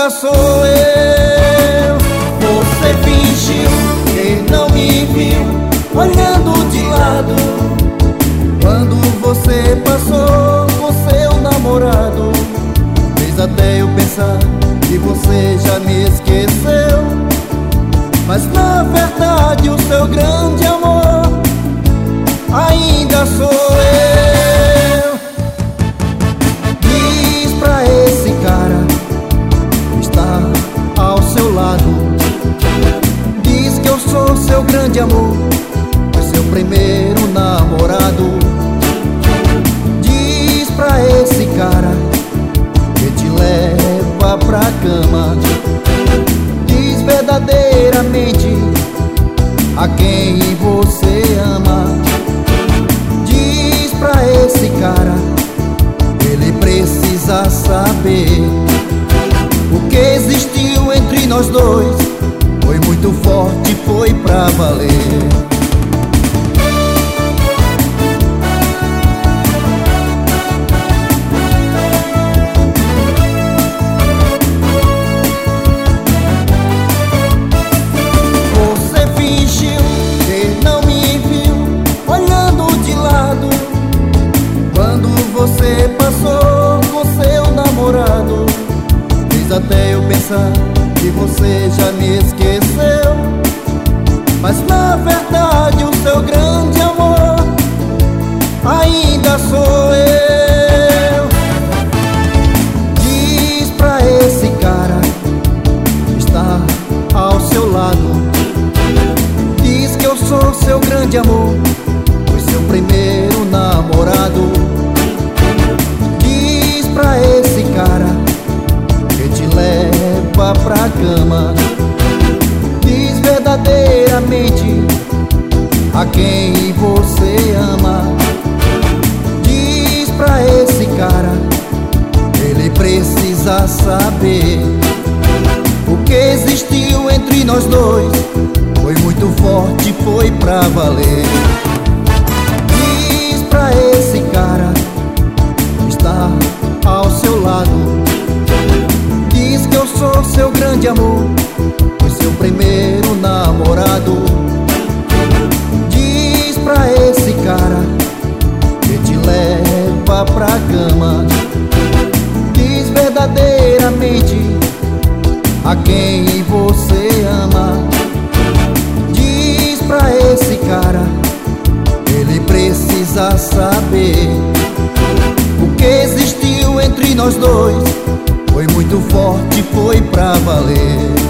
ainda sou eu. Você fingiu que não me viu, olhando de lado, quando você passou com seu namorado. Fez até eu pensar que você já me esqueceu, mas na verdade o seu grande amor ainda sou eu. Diz pra esse cara que está ao seu lado, diz que eu sou seu grande amor, foi seu primeiro namorado. Diz pra esse cara que te leva pra cama, diz verdadeiramente a quem você ama. Diz pra esse cara, ele precisa saber o que existiu entre nós dois foi muito forte, foi pra valer. Você passou com seu namorado, fez até eu pensar que você já me esqueceu, mas na verdade o seu grande amor ainda sou eu. Diz pra esse cara que está ao seu lado, diz que eu sou seu grande amor, foi seu primeiro namorado. Pra esse cara que te leva pra cama, diz verdadeiramente a quem você ama. Diz pra esse cara, ele precisa saber o que existiu entre nós dois foi muito forte, foi pra valer. Diz pra esse cara que está ao seu lado, diz que eu sou seu grande amor, foi seu primeiro namorado. Diz pra esse cara que te leva pra cama, diz verdadeiramente a quem você ama. Diz pra esse cara, ele precisa saber o que existiu entre nós dois foi muito forte, foi pra valer.